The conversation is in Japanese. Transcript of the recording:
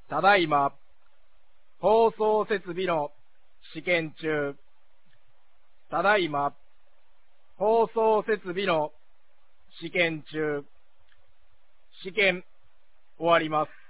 ただいま、放送設備の試験中。ただいま、放送設備の試験中。試験終わります。